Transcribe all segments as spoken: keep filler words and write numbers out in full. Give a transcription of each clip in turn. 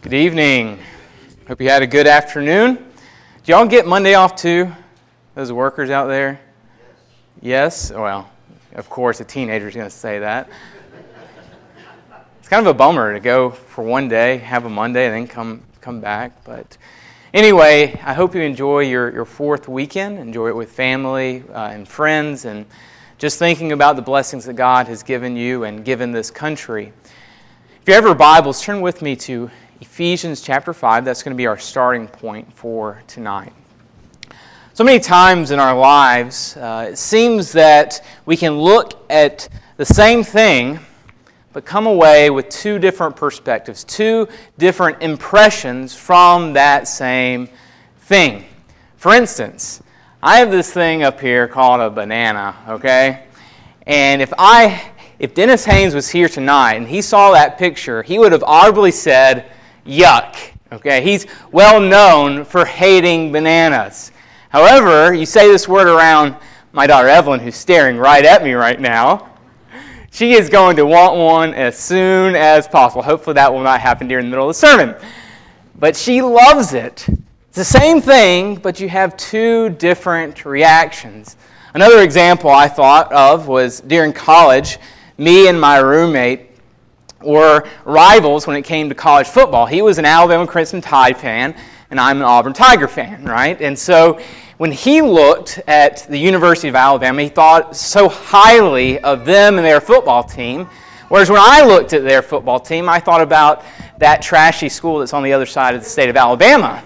Good evening. Hope you had a good afternoon. Did y'all get Monday off too? Those workers out there? Yes? Well, of course a teenager's going to say that. It's kind of a bummer to go for one day, have a Monday, and then come come back. But anyway, I hope you enjoy your, your fourth weekend. Enjoy it with family uh, and friends, and just thinking about the blessings that God has given you and given this country. If you have your Bibles, turn with me to Ephesians chapter five. That's going to be our starting point for tonight. So many times in our lives, uh, it seems that we can look at the same thing, but come away with two different perspectives, two different impressions from that same thing. For instance, I have this thing up here called a banana, okay? And if I, if Dennis Haynes was here tonight and he saw that picture, he would have audibly said, yuck, okay? He's well known for hating bananas. However, you say this word around my daughter Evelyn, who's staring right at me right now, she is going to want one as soon as possible. Hopefully that will not happen during the middle of the sermon. But she loves it. It's the same thing, but you have two different reactions. Another example I thought of was during college, me and my roommate were rivals when it came to college football. He was an Alabama Crimson Tide fan, and I'm an Auburn Tiger fan, right? And so when he looked at the University of Alabama, he thought so highly of them and their football team, whereas when I looked at their football team, I thought about that trashy school that's on the other side of the state of Alabama.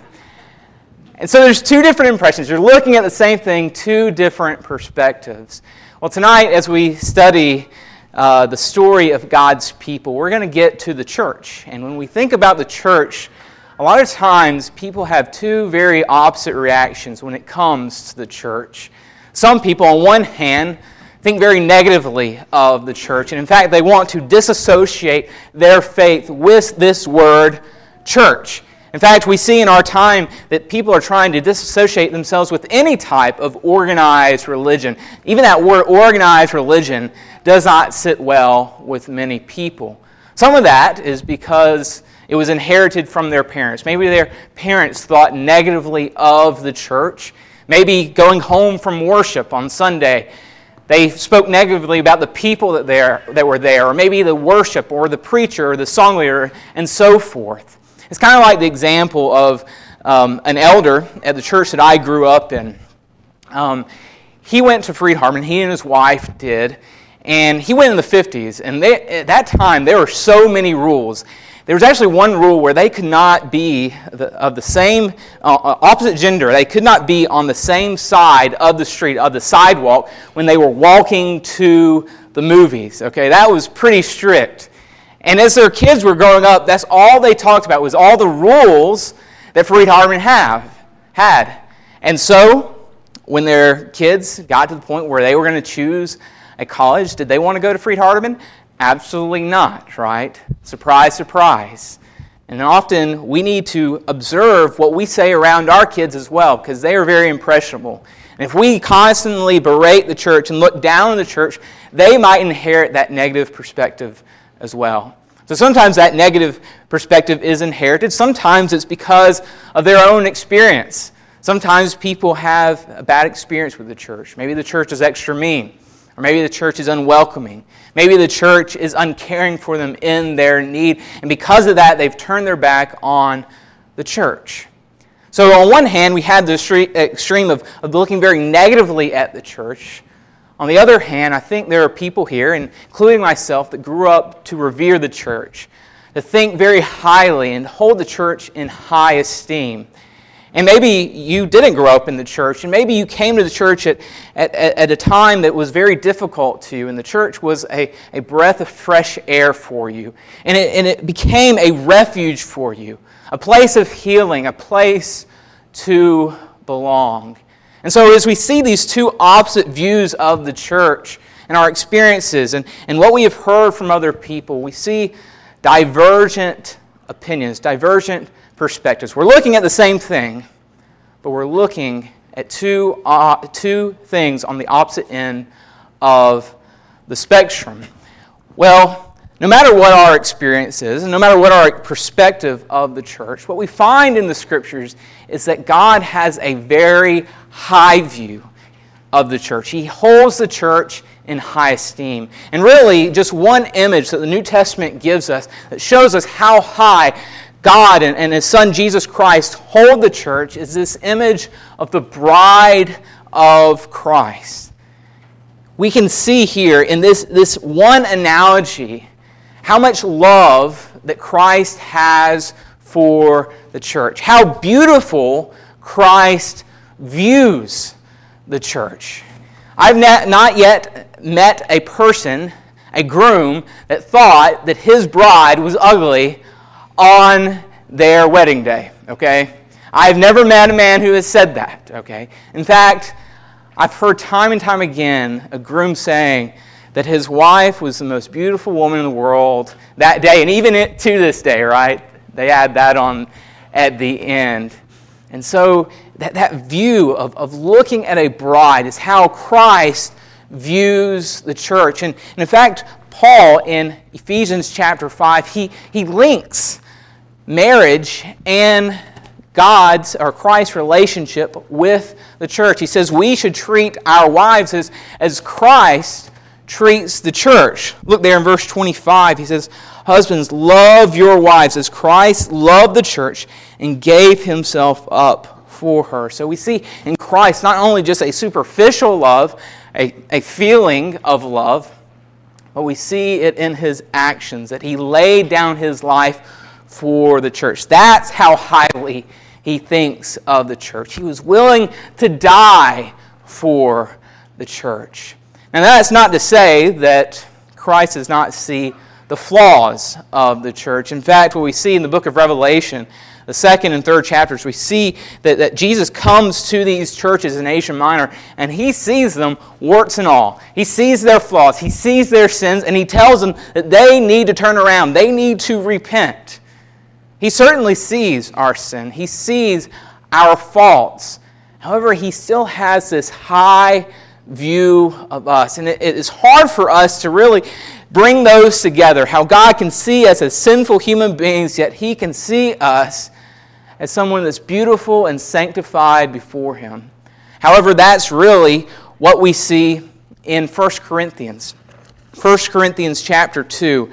And so there's two different impressions. You're looking at the same thing, two different perspectives. Well, tonight as we study uh, the story of God's people, we're going to get to the church. And when we think about the church, a lot of times people have two very opposite reactions when it comes to the church. Some people, on one hand, think very negatively of the church. And in fact, they want to disassociate their faith with this word, church. In fact, we see in our time that people are trying to disassociate themselves with any type of organized religion. Even that word organized religion does not sit well with many people. Some of that is because it was inherited from their parents. Maybe their parents thought negatively of the church. Maybe going home from worship on Sunday, they spoke negatively about the people that, there, that were there, or maybe the worship, or the preacher, or the song leader, and so forth. It's kind of like the example of um, an elder at the church that I grew up in. Um, he went to Freed-Hardeman, he and his wife did, and he went in the fifties, and they, at that time there were so many rules. There was actually one rule where they could not be the, of the same, uh, opposite gender. They could not be on the same side of the street, of the sidewalk, when they were walking to the movies. Okay, that was pretty strict. And as their kids were growing up, that's all they talked about, was all the rules that Freed-Hardeman have had. And so, when their kids got to the point where they were going to choose a college, did they want to go to Freed-Hardeman? Absolutely not, right? Surprise, surprise. And often we need to observe what we say around our kids as well, because they are very impressionable. And if we constantly berate the church and look down on the church, they might inherit that negative perspective as well. So sometimes that negative perspective is inherited. Sometimes it's because of their own experience. Sometimes people have a bad experience with the church. Maybe the church is extra mean. Or maybe the church is unwelcoming. Maybe the church is uncaring for them in their need. And because of that, they've turned their back on the church. So on one hand, we had the extreme of, of looking very negatively at the church. On the other hand, I think there are people here, including myself, that grew up to revere the church, to think very highly and hold the church in high esteem. And maybe you didn't grow up in the church, and maybe you came to the church at, at, at a time that was very difficult to you, and the church was a, a breath of fresh air for you. And it, and it became a refuge for you, a place of healing, a place to belong. And so as we see these two opposite views of the church and our experiences and, and what we have heard from other people, we see divergent opinions, divergent perspectives. We're looking at the same thing, but we're looking at two, uh, two things on the opposite end of the spectrum. Well, no matter what our experience is, and no matter what our perspective of the church, what we find in the Scriptures is that God has a very high view of the church. He holds the church in high esteem. And really, just one image that the New Testament gives us that shows us how high God and, and His Son Jesus Christ hold the church is this image of the bride of Christ. We can see here in this, this one analogy how much love that Christ has for the church. How beautiful Christ views the church. I've not yet met a person, a groom, that thought that his bride was ugly on their wedding day, okay? I've never met a man who has said that, okay? In fact, I've heard time and time again a groom saying that his wife was the most beautiful woman in the world that day, and even it, to this day, right? They add that on at the end. And so that, that view of, of looking at a bride is how Christ views the church. And, and in fact, Paul in Ephesians chapter five, he, he links marriage and God's or Christ's relationship with the church. He says we should treat our wives as, as Christ treats the church. Look there in verse twenty-five. He says, husbands, love your wives as Christ loved the church and gave Himself up for her. So we see in Christ not only just a superficial love, a, a feeling of love, but we see it in His actions, that He laid down His life for the church. That's how highly He thinks of the church. He was willing to die for the church. Now that's not to say that Christ does not see the flaws of the church. In fact, what we see in the book of Revelation, the second and third chapters, we see that, that Jesus comes to these churches in Asia Minor and He sees them warts and all. He sees their flaws, He sees their sins, and He tells them that they need to turn around. They need to repent. He certainly sees our sin. He sees our faults. However, He still has this high view of us. And it, it is hard for us to really bring those together. How God can see us as sinful human beings, yet He can see us as someone that's beautiful and sanctified before Him. However, that's really what we see in First Corinthians. First Corinthians chapter two.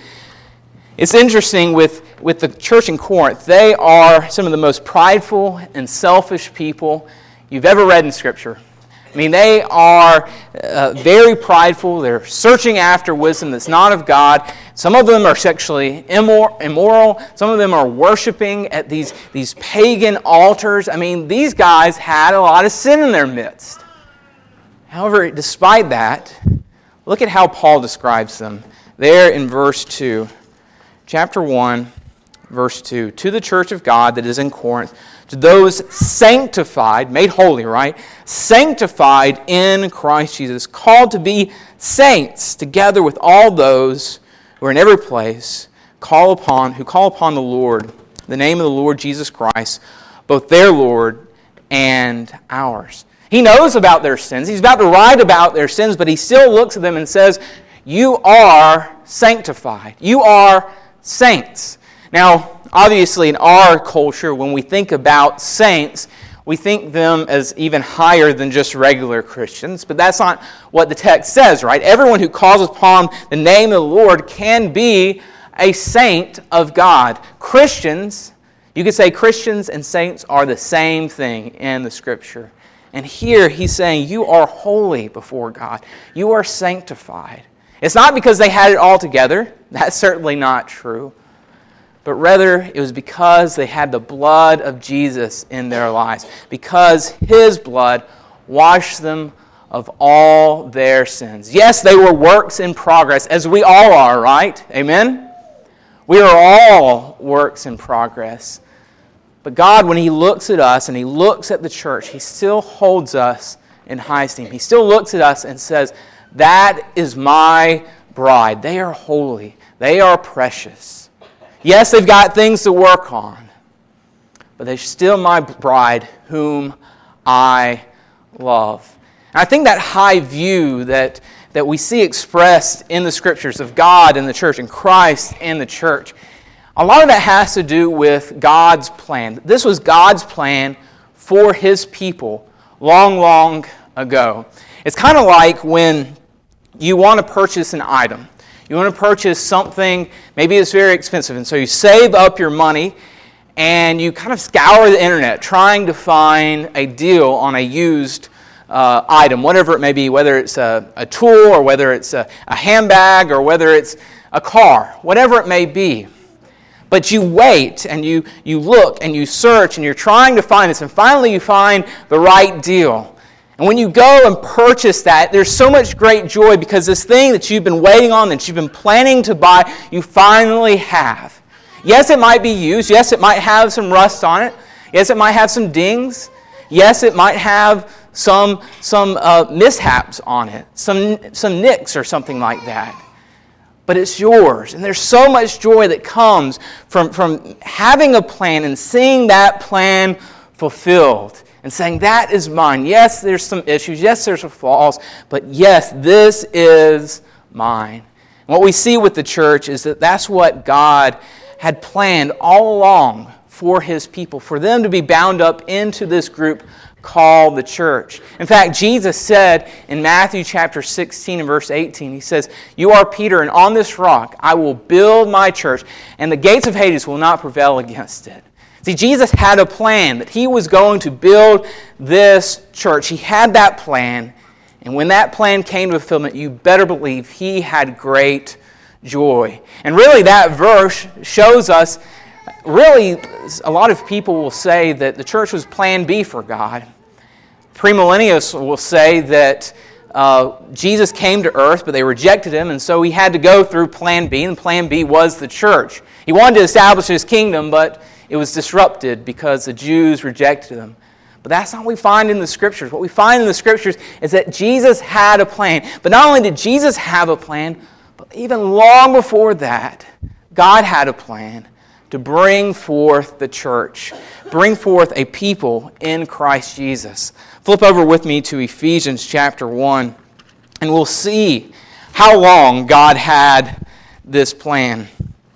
It's interesting with, with the church in Corinth. They are some of the most prideful and selfish people you've ever read in Scripture. I mean, they are uh, very prideful. They're searching after wisdom that's not of God. Some of them are sexually immor- immoral. Some of them are worshiping at these, these pagan altars. I mean, these guys had a lot of sin in their midst. However, despite that, look at how Paul describes them. There in verse two, chapter one, verse two. To the church of God that is in Corinth, to those sanctified, made holy, right? Sanctified in Christ Jesus, called to be saints, together with all those who are in every place, call upon, who call upon the Lord, the name of the Lord Jesus Christ, both their Lord and ours. He knows about their sins. He's about to write about their sins, but He still looks at them and says, you are sanctified. You are saints. Now, obviously, in our culture, when we think about saints, we think them as even higher than just regular Christians. But that's not what the text says, right? Everyone who calls upon the name of the Lord can be a saint of God. Christians, you could say Christians and saints are the same thing in the Scripture. And here he's saying you are holy before God. You are sanctified. It's not because they had it all together. That's certainly not true. But rather, it was because they had the blood of Jesus in their lives. Because His blood washed them of all their sins. Yes, they were works in progress, as we all are, right? Amen? We are all works in progress. But God, when He looks at us and He looks at the church, He still holds us in high esteem. He still looks at us and says, that is my bride. They are holy. They are precious. Yes, they've got things to work on, but they're still my bride whom I love. And I think that high view that, that we see expressed in the Scriptures of God and the church and Christ and the church, a lot of that has to do with God's plan. This was God's plan for His people long, long ago. It's kind of like when you want to purchase an item. You want to purchase something, maybe it's very expensive, and so you save up your money and you kind of scour the internet trying to find a deal on a used uh, item, whatever it may be, whether it's a, a tool or whether it's a, a handbag or whether it's a car, whatever it may be. But you wait and you, you look and you search and you're trying to find this, and finally you find the right deal. And when you go and purchase that, there's so much great joy because this thing that you've been waiting on, that you've been planning to buy, you finally have. Yes, it might be used. Yes, it might have some rust on it. Yes, it might have some dings. Yes, it might have some, some uh, mishaps on it, some, some nicks or something like that. But it's yours. And there's so much joy that comes from, from having a plan and seeing that plan fulfilled. And saying, that is mine. Yes, there's some issues. Yes, there's some flaws. But yes, this is mine. And what we see with the church is that that's what God had planned all along for His people, for them to be bound up into this group called the church. In fact, Jesus said in Matthew chapter sixteen and verse eighteen, He says, "You are Peter, and on this rock I will build my church, and the gates of Hades will not prevail against it." See, Jesus had a plan that He was going to build this church. He had that plan, and when that plan came to fulfillment, you better believe He had great joy. And really that verse shows us, really a lot of people will say that the church was plan B for God. Premillennialists will say that uh, Jesus came to earth, but they rejected Him, and so He had to go through plan B, and plan B was the church. He wanted to establish His kingdom, but it was disrupted because the Jews rejected Him. But that's not what we find in the Scriptures. What we find in the Scriptures is that Jesus had a plan. But not only did Jesus have a plan, but even long before that, God had a plan to bring forth the church, bring forth a people in Christ Jesus. Flip over with me to Ephesians chapter one, and we'll see how long God had this plan.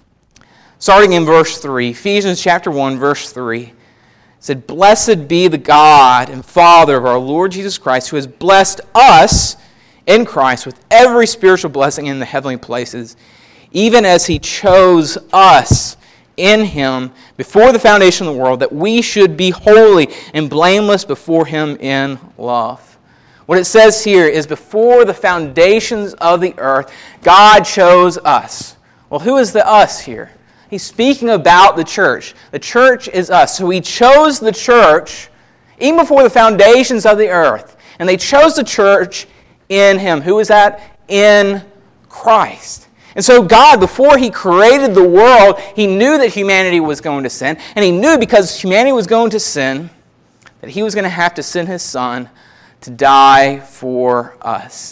Starting in verse three, Ephesians chapter one, verse three, it said, "Blessed be the God and Father of our Lord Jesus Christ, who has blessed us in Christ with every spiritual blessing in the heavenly places, even as He chose us in Him before the foundation of the world, that we should be holy and blameless before Him in love." What it says here is before the foundations of the earth, God chose us. Well, who is the us here? He's speaking about the church. The church is us. So He chose the church even before the foundations of the earth. And they chose the church in Him. Who is that? In Christ. And so God, before He created the world, He knew that humanity was going to sin. And He knew because humanity was going to sin, that He was going to have to send His Son to die for us.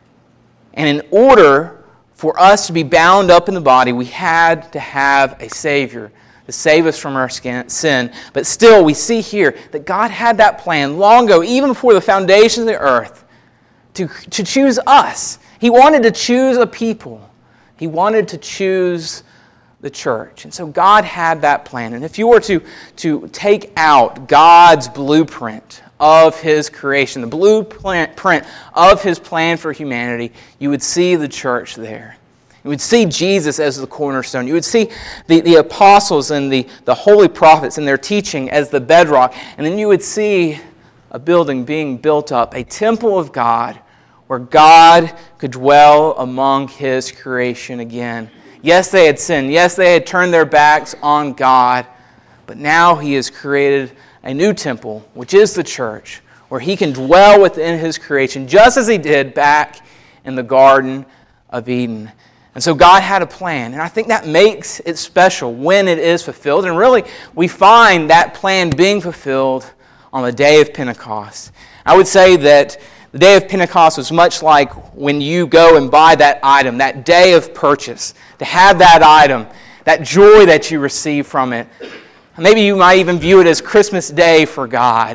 And in order for us to be bound up in the body, we had to have a Savior to save us from our sin. But still, we see here that God had that plan long ago, even before the foundation of the earth, to, to choose us. He wanted to choose a people. He wanted to choose the church. And so God had that plan. And if you were to, to take out God's blueprint of His creation, the blueprint of His plan for humanity, you would see the church there. You would see Jesus as the cornerstone. You would see the, the apostles and the, the holy prophets and their teaching as the bedrock. And then you would see a building being built up, a temple of God, where God could dwell among His creation again. Yes, they had sinned. Yes, they had turned their backs on God. But now He has created a new temple, which is the church, where He can dwell within His creation, just as He did back in the Garden of Eden. And so God had a plan, and I think that makes it special when it is fulfilled. And really, we find that plan being fulfilled on the day of Pentecost. I would say that the day of Pentecost was much like when you go and buy that item, that day of purchase, to have that item, that joy that you receive from it. Maybe you might even view it as Christmas Day for God.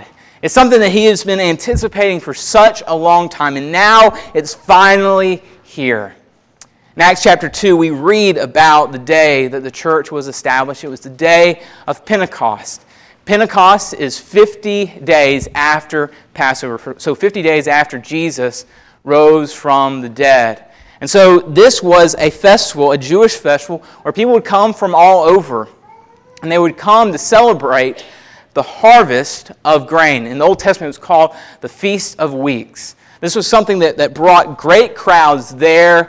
It's something that he has been anticipating for such a long time, and now it's finally here. In Acts chapter two, we read about the day that the church was established. It was the day of Pentecost. Pentecost is fifty days after Passover, so fifty days after Jesus rose from the dead. And so this was a festival, a Jewish festival, where people would come from all over, and they would come to celebrate the harvest of grain. In the Old Testament, it was called the Feast of Weeks. This was something that, that brought great crowds there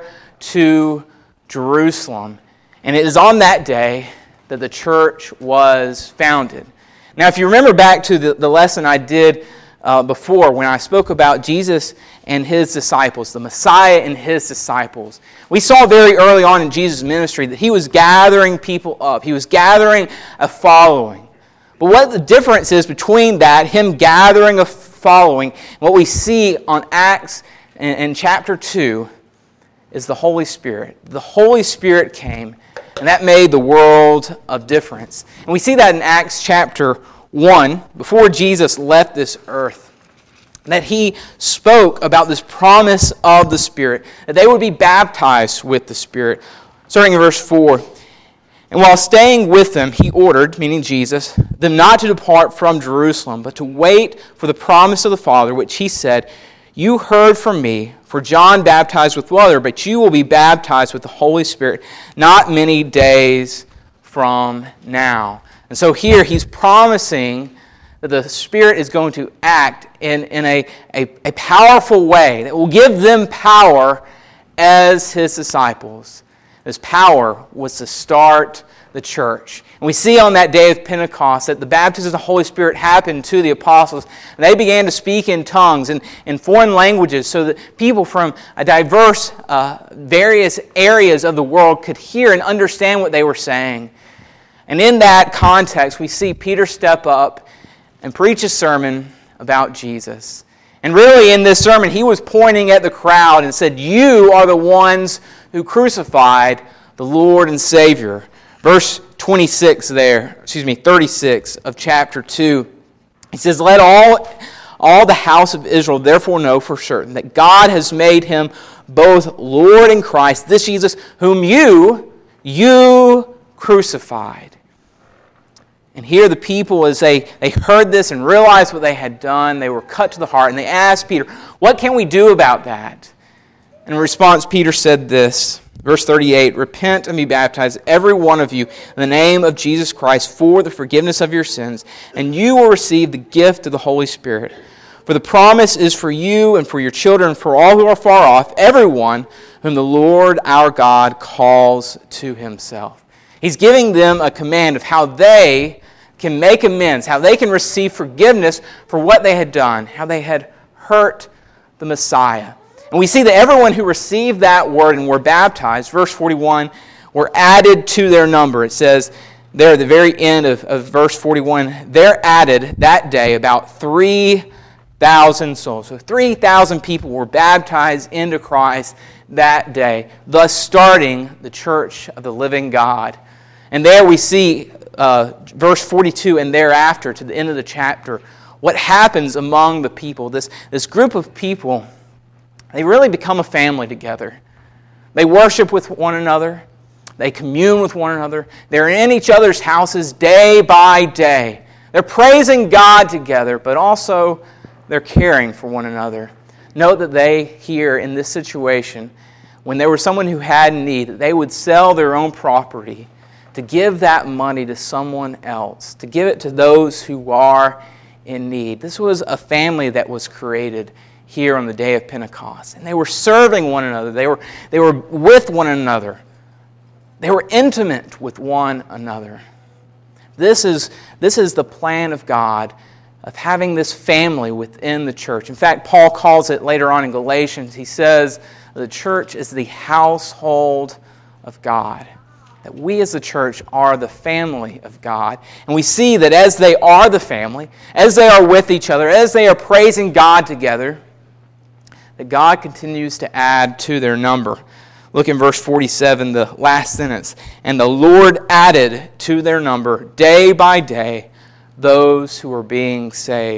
to Jerusalem. And it is on that day that the church was founded. Now, if you remember back to the, the lesson I did uh, before when I spoke about Jesus and his disciples, the Messiah and his disciples, we saw very early on in Jesus' ministry that he was gathering people up. He was gathering a following. But what the difference is between that, him gathering a following, and what we see on Acts in, in chapter two, is the Holy Spirit. The Holy Spirit came, and that made the world of difference. And we see that in Acts chapter one, before Jesus left this earth, that he spoke about this promise of the Spirit, that they would be baptized with the Spirit. Starting in verse four, and while staying with them, he ordered, meaning Jesus, them not to depart from Jerusalem, but to wait for the promise of the Father, which he said, you heard from me, for John baptized with water, but you will be baptized with the Holy Spirit not many days from now. And so here he's promising that the Spirit is going to act in, in a, a, a powerful way that will give them power as his disciples. This power was to start the church. And we see on that day of Pentecost that the baptism of the Holy Spirit happened to the apostles. And they began to speak in tongues and in foreign languages so that people from a diverse, uh, various areas of the world could hear and understand what they were saying. And in that context, we see Peter step up and preach a sermon about Jesus. And really in this sermon, he was pointing at the crowd and said, you are the ones who crucified the Lord and Savior. Verse twenty-six there, excuse me, thirty-six of chapter two. He says, let all, all the house of Israel therefore know for certain that God has made him both Lord and Christ, this Jesus whom you, you crucified. And here the people, as they, they heard this and realized what they had done, they were cut to the heart, and they asked Peter, what can we do about that? And in response, Peter said this, verse thirty-eight, repent and be baptized, every one of you, in the name of Jesus Christ for the forgiveness of your sins, and you will receive the gift of the Holy Spirit. For the promise is for you and for your children, and for all who are far off, everyone whom the Lord our God calls to himself. He's giving them a command of how they can make amends, how they can receive forgiveness for what they had done, how they had hurt the Messiah. And we see that everyone who received that word and were baptized, verse forty-one, were added to their number. It says there at the very end of, of verse forty-one, there added that day about three thousand souls. So three thousand people were baptized into Christ that day, thus starting the church of the living God. And there we see uh, verse forty-two and thereafter to the end of the chapter, what happens among the people. This, this group of people, they really become a family together. They worship with one another. They commune with one another. They're in each other's houses day by day. They're praising God together, but also they're caring for one another. Note that they here in this situation, when there was someone who had need, that they would sell their own property to give that money to someone else, to give it to those who are in need. This was a family that was created here on the day of Pentecost. And they were serving one another. They were, they were with one another. They were intimate with one another. This is, this is the plan of God of having this family within the church. In fact, Paul calls it later on in Galatians. He says the church is the household of God. That we as the church are the family of God. And we see that as they are the family, as they are with each other, as they are praising God together, that God continues to add to their number. Look in verse forty-seven, the last sentence. And the Lord added to their number day by day those who were being saved.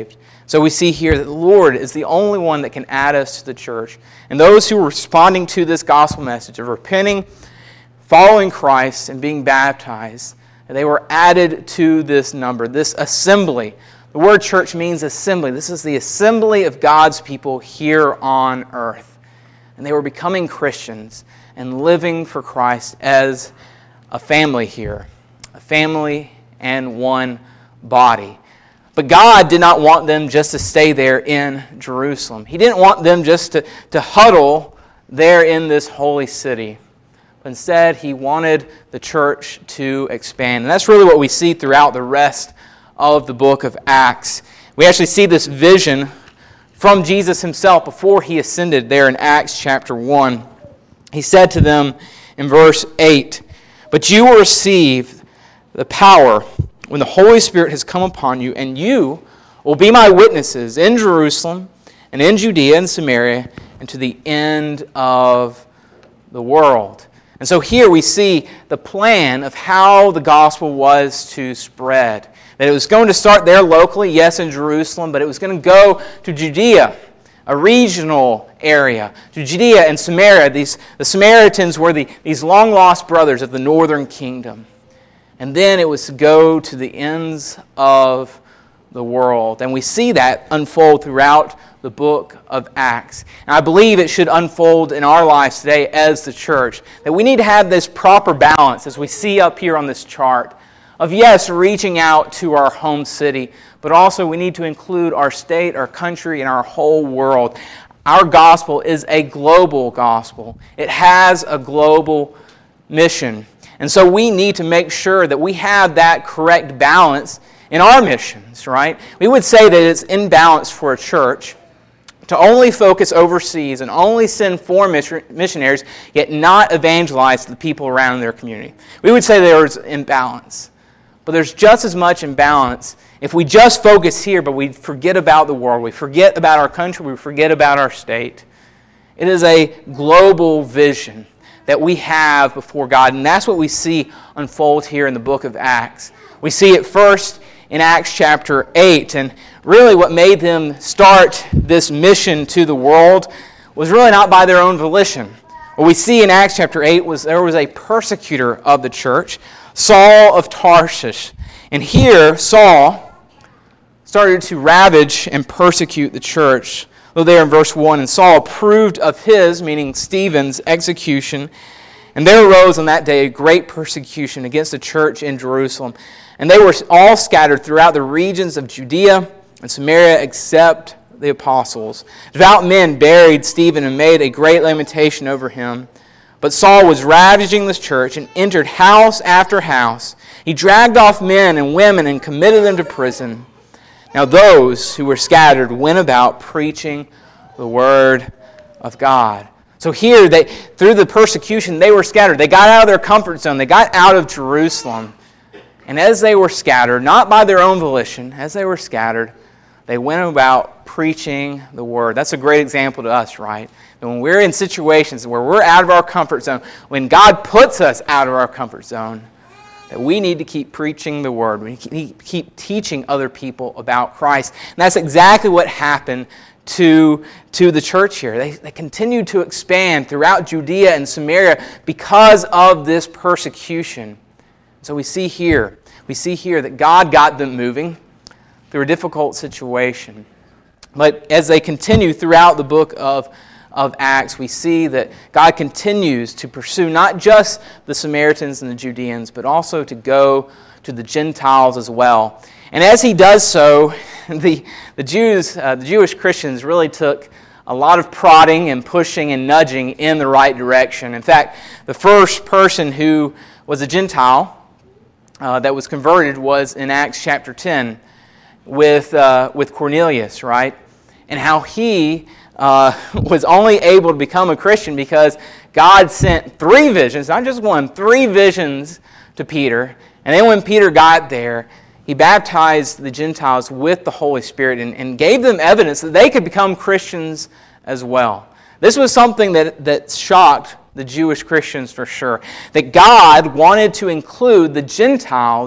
So we see here that the Lord is the only one that can add us to the church. And those who are responding to this gospel message of repenting, following Christ, and being baptized, they were added to this number, this assembly. The word church means assembly. This is the assembly of God's people here on earth. And they were becoming Christians and living for Christ as a family here. A family and one body. But God did not want them just to stay there in Jerusalem. He didn't want them just to, to huddle there in this holy city. But instead, He wanted the church to expand. And that's really what we see throughout the rest of the book of Acts. We actually see this vision from Jesus Himself before He ascended there in Acts chapter one. He said to them in verse eight, "But you will receive the power when the Holy Spirit has come upon you, and you will be my witnesses in Jerusalem and in Judea and Samaria and to the end of the world." And so here we see the plan of how the gospel was to spread. That it was going to start there locally, yes, in Jerusalem, but it was going to go to Judea, a regional area, to Judea and Samaria. These, the Samaritans were the, these long-lost brothers of the northern kingdom. And then it was to go to the ends of the world. And we see that unfold throughout the book of Acts. And I believe it should unfold in our lives today as the church. That we need to have this proper balance, as we see up here on this chart, of yes, reaching out to our home city, but also we need to include our state, our country, and our whole world. Our gospel is a global gospel. It has a global mission. And so we need to make sure that we have that correct balance in our missions, right? We would say that it's imbalanced for a church to only focus overseas and only send foreign missionaries, yet not evangelize the people around their community. We would say there's imbalance. But there's just as much imbalance if we just focus here, but we forget about the world, we forget about our country, we forget about our state. It is a global vision that we have before God, and that's what we see unfold here in the book of Acts. We see it first in Acts chapter eight, and really what made them start this mission to the world was really not by their own volition. What we see in Acts chapter eight was there was a persecutor of the church, Saul of Tarshish. And here, Saul started to ravage and persecute the church. Though there in verse one, "And Saul approved of his," meaning Stephen's, "execution. And there arose on that day a great persecution against the church in Jerusalem. And they were all scattered throughout the regions of Judea and Samaria except the apostles. Devout men buried Stephen and made a great lamentation over him. But Saul was ravaging the church and entered house after house. He dragged off men and women and committed them to prison. Now those who were scattered went about preaching the word of God." So here, they, through the persecution, they were scattered. They got out of their comfort zone. They got out of Jerusalem. And as they were scattered, not by their own volition, as they were scattered, they went about preaching the word. That's a great example to us, right? And when we're in situations where we're out of our comfort zone, when God puts us out of our comfort zone, that we need to keep preaching the word. We need to keep teaching other people about Christ. And that's exactly what happened to, to the church here. They, they continued to expand throughout Judea and Samaria because of this persecution. So we see here, we see here that God got them moving through a difficult situation. But as they continue throughout the book of of Acts, we see that God continues to pursue not just the Samaritans and the Judeans, but also to go to the Gentiles as well. And as He does so, the the Jews, uh, the Jewish Christians, really took a lot of prodding and pushing and nudging in the right direction. In fact, the first person who was a Gentile uh, that was converted was in Acts chapter ten with uh, with Cornelius, right? And how he Uh, was only able to become a Christian because God sent three visions, not just one, three visions to Peter. And then when Peter got there, he baptized the Gentiles with the Holy Spirit and, and gave them evidence that they could become Christians as well. This was something that, that shocked the Jewish Christians for sure, that God wanted to include the Gentiles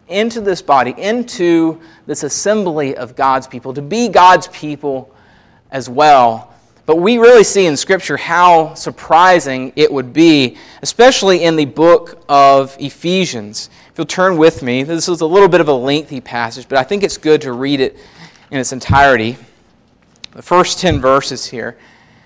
into this body, into this assembly of God's people, to be God's people as well. But we really see in Scripture how surprising it would be, especially in the book of Ephesians. If you'll turn with me, this is a little bit of a lengthy passage, but I think it's good to read it in its entirety. The first ten verses here.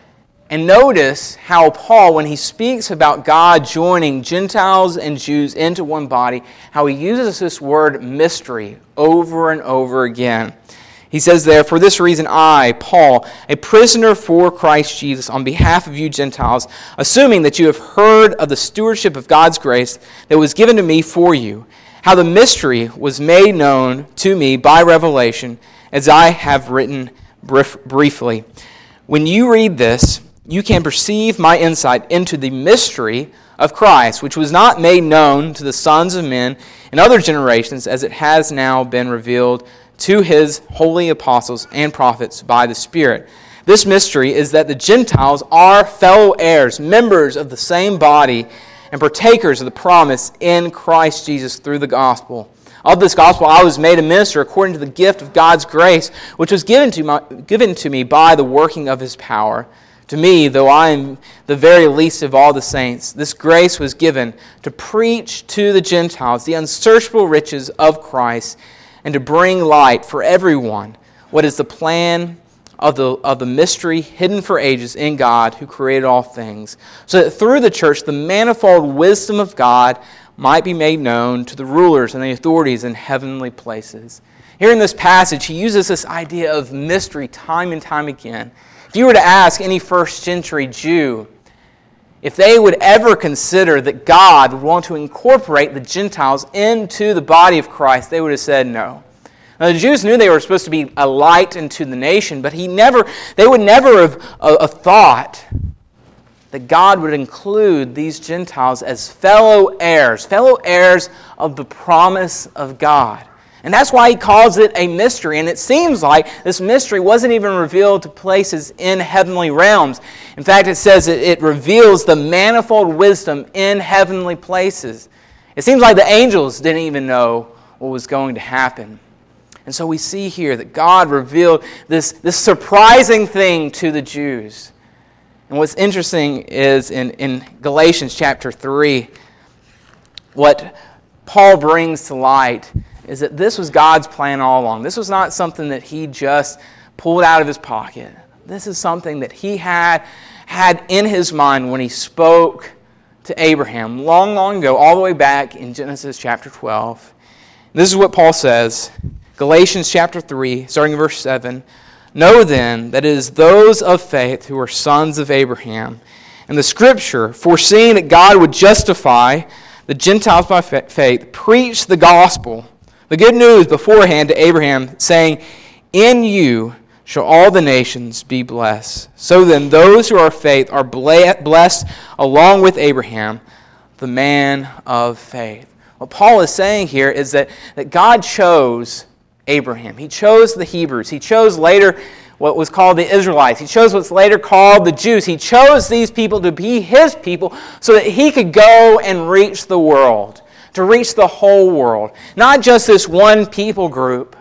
And notice how Paul, when he speaks about God joining Gentiles and Jews into one body, how he uses this word mystery over and over again. He says there, "For this reason I, Paul, a prisoner for Christ Jesus, on behalf of you Gentiles, assuming that you have heard of the stewardship of God's grace that was given to me for you, how the mystery was made known to me by revelation, as I have written brief, briefly. When you read this, you can perceive my insight into the mystery of Christ, which was not made known to the sons of men in other generations, as it has now been revealed to his holy apostles and prophets by the Spirit. This mystery is that the Gentiles are fellow heirs, members of the same body, and partakers of the promise in Christ Jesus through the gospel. Of this gospel I was made a minister according to the gift of God's grace, which was given to, my, given to me by the working of his power. To me, though I am the very least of all the saints, this grace was given to preach to the Gentiles the unsearchable riches of Christ, and to bring light for everyone what is the plan of the, of the mystery hidden for ages in God who created all things, so that through the church the manifold wisdom of God might be made known to the rulers and the authorities in heavenly places." Here in this passage, he uses this idea of mystery time and time again. If you were to ask any first century Jew if they would ever consider that God would want to incorporate the Gentiles into the body of Christ, they would have said no. Now, the Jews knew they were supposed to be a light unto the nation, but he never, they would never have uh, thought that God would include these Gentiles as fellow heirs, fellow heirs of the promise of God. And that's why he calls it a mystery. And it seems like this mystery wasn't even revealed to places in heavenly realms. In fact, it says it, it reveals the manifold wisdom in heavenly places. It seems like the angels didn't even know what was going to happen. And so we see here that God revealed this, this surprising thing to the Jews. And what's interesting is in, in Galatians chapter three, what Paul brings to light is that this was God's plan all along. This was not something that he just pulled out of his pocket. This is something that he had, had in his mind when he spoke to Abraham long, long ago, all the way back in Genesis chapter twelve. This is what Paul says, Galatians chapter three, starting in verse seven. "Know then that it is those of faith who are sons of Abraham. And the Scripture, foreseeing that God would justify the Gentiles by faith, preached the gospel, the good news beforehand to Abraham, saying, in you shall all the nations be blessed. So then those who are of faith are blessed along with Abraham, the man of faith." What Paul is saying here is that, that God chose Abraham. He chose the Hebrews. He chose later what was called the Israelites. He chose what's later called the Jews. He chose these people to be his people so that he could go and reach the world, to reach the whole world. Not just this one people group,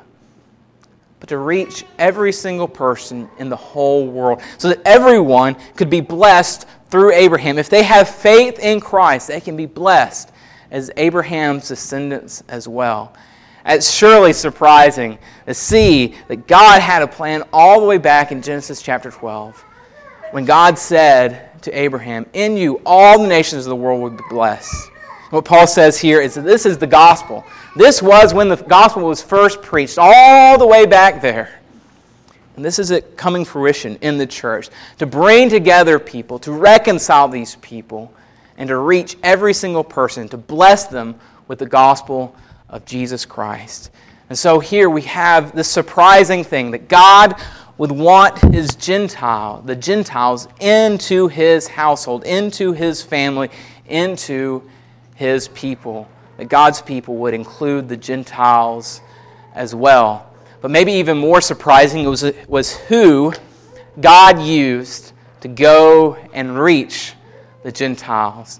but to reach every single person in the whole world so that everyone could be blessed through Abraham. If they have faith in Christ, they can be blessed as Abraham's descendants as well. It's surely surprising to see that God had a plan all the way back in Genesis chapter twelve when God said to Abraham, "In you all the nations of the world will be blessed." What Paul says here is that this is the gospel. This was when the gospel was first preached, all the way back there. And this is it coming fruition in the church, to bring together people, to reconcile these people, and to reach every single person, to bless them with the gospel of Jesus Christ. And so here we have this surprising thing that God would want his Gentile, the Gentiles, into his household, into his family, into his people. That God's people would include the Gentiles as well. But maybe even more surprising was, was who God used to go and reach the Gentiles.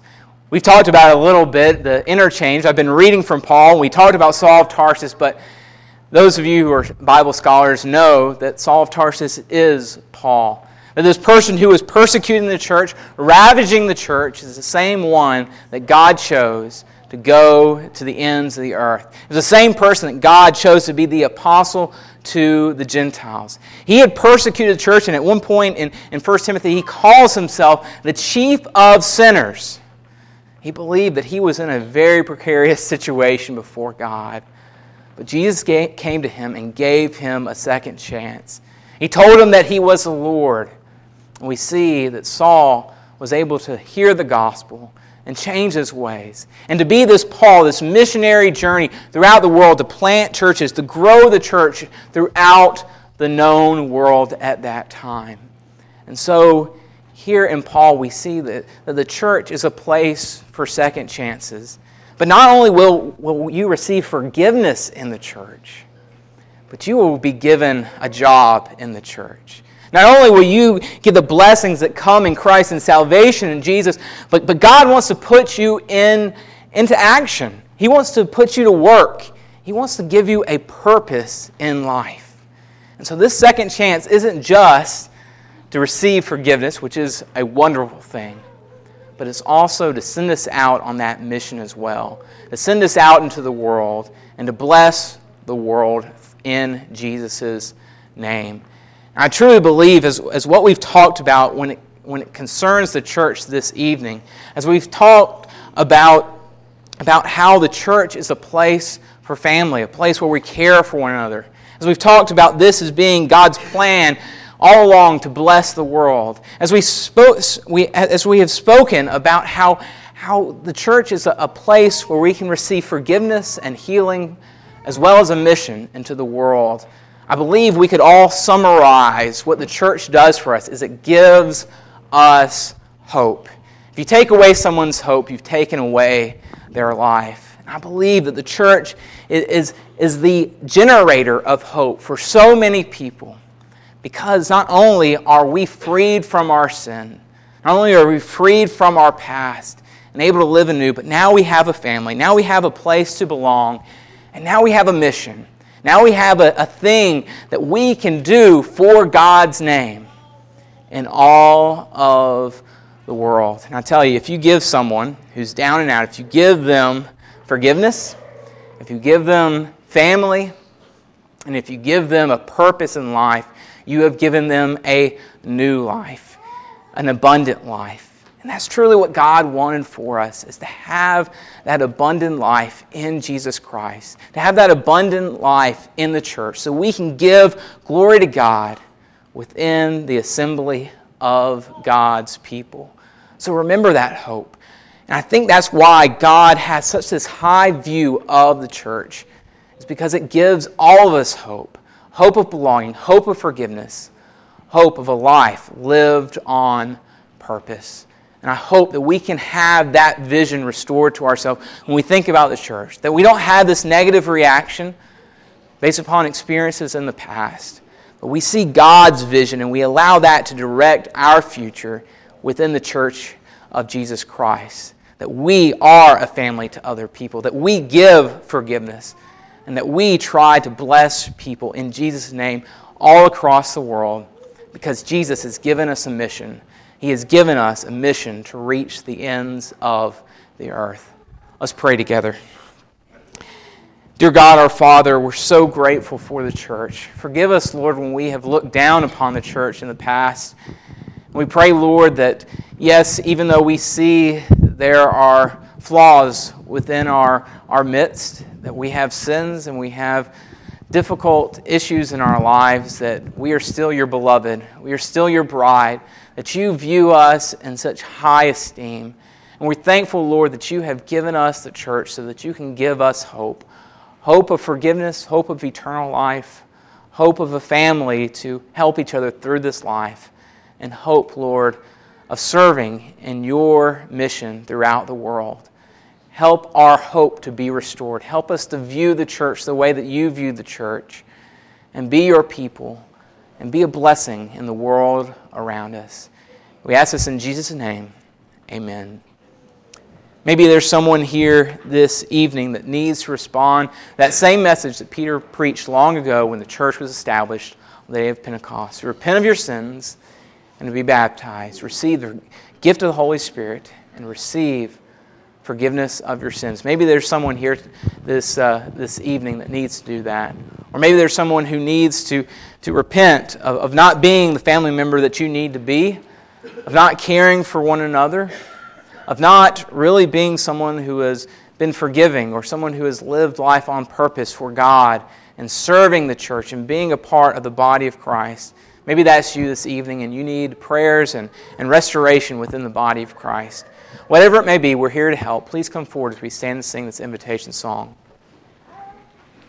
We've talked about it a little bit, the interchange. I've been reading from Paul, and we talked about Saul of Tarsus, but those of you who are Bible scholars know that Saul of Tarsus is Paul. That this person who was persecuting the church, ravaging the church, is the same one that God chose to go to the ends of the earth. It was the same person that God chose to be the apostle to the Gentiles. He had persecuted the church, and at one point in, in First Timothy, he calls himself the chief of sinners. He believed that he was in a very precarious situation before God. But Jesus came to him and gave him a second chance. He told him that he was the Lord. And we see that Saul was able to hear the gospel and change his ways. And to be this Paul, this missionary journey throughout the world, to plant churches, to grow the church throughout the known world at that time. And so here in Paul, we see that, that the church is a place for second chances. But not only will, will you receive forgiveness in the church, but you will be given a job in the church. Not only will you get the blessings that come in Christ and salvation in Jesus, but, but God wants to put you in, into action. He wants to put you to work. He wants to give you a purpose in life. And so this second chance isn't just to receive forgiveness, which is a wonderful thing, but it's also to send us out on that mission as well, to send us out into the world and to bless the world in Jesus' name. And I truly believe, as, as what we've talked about when it, when it concerns the church this evening, as we've talked about, about how the church is a place for family, a place where we care for one another, as we've talked about this as being God's plan all along to bless the world. As we spoke, we as we have spoken about how how the church is a, a place where we can receive forgiveness and healing, as well as a mission into the world. I believe we could all summarize what the church does for us is it gives us hope. If you take away someone's hope, you've taken away their life. And I believe that the church is, is, is the generator of hope for so many people. Because not only are we freed from our sin, not only are we freed from our past and able to live anew, but now we have a family, now we have a place to belong, and now we have a mission. Now we have a, a thing that we can do for God's name in all of the world. And I tell you, if you give someone who's down and out, if you give them forgiveness, if you give them family, and if you give them a purpose in life, you have given them a new life, an abundant life. And that's truly what God wanted for us, is to have that abundant life in Jesus Christ, to have that abundant life in the church, so we can give glory to God within the assembly of God's people. So remember that hope. And I think that's why God has such this high view of the church. It's because it gives all of us hope. Hope of belonging, hope of forgiveness, hope of a life lived on purpose. And I hope that we can have that vision restored to ourselves when we think about the church. That we don't have this negative reaction based upon experiences in the past. But we see God's vision and we allow that to direct our future within the church of Jesus Christ. That we are a family to other people. That we give forgiveness. And that we try to bless people in Jesus' name all across the world, because Jesus has given us a mission. He has given us a mission to reach the ends of the earth. Let's pray together. Dear God, our Father, we're so grateful for the church. Forgive us, Lord, when we have looked down upon the church in the past. We pray, Lord, that yes, even though we see there are flaws within our, our midst, that we have sins and we have difficult issues in our lives, that we are still your beloved, we are still your bride, that you view us in such high esteem. And we're thankful, Lord, that you have given us the church so that you can give us hope. Hope of forgiveness, hope of eternal life, hope of a family to help each other through this life, and hope, Lord, of serving in your mission throughout the world. Help our hope to be restored. Help us to view the church the way that you view the church, and be your people, and be a blessing in the world around us. We ask this in Jesus' name. Amen. Maybe there's someone here this evening that needs to respond to that same message that Peter preached long ago when the church was established on the day of Pentecost. To repent of your sins and to be baptized. Receive the gift of the Holy Spirit and receive forgiveness of your sins. Maybe there's someone here this uh, this evening that needs to do that. Or maybe there's someone who needs to, to repent of, of not being the family member that you need to be, of not caring for one another, of not really being someone who has been forgiving or someone who has lived life on purpose for God and serving the church and being a part of the body of Christ. Maybe that's you this evening and you need prayers and, and restoration within the body of Christ. Whatever it may be, we're here to help. Please come forward as we stand and sing this invitation song.